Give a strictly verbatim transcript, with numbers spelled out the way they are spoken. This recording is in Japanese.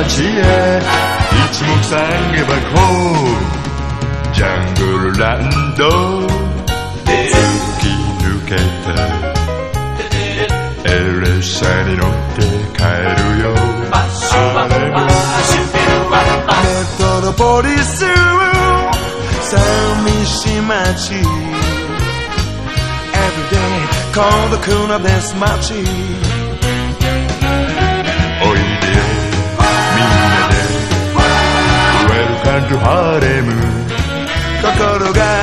街へ一目散げばこうジャングルランド突き抜けてエレ車に乗って帰るよあれもメトロポリス寂しい街 Everyday 孤独なデス街おいでみんなで Welcome to Harlem 心が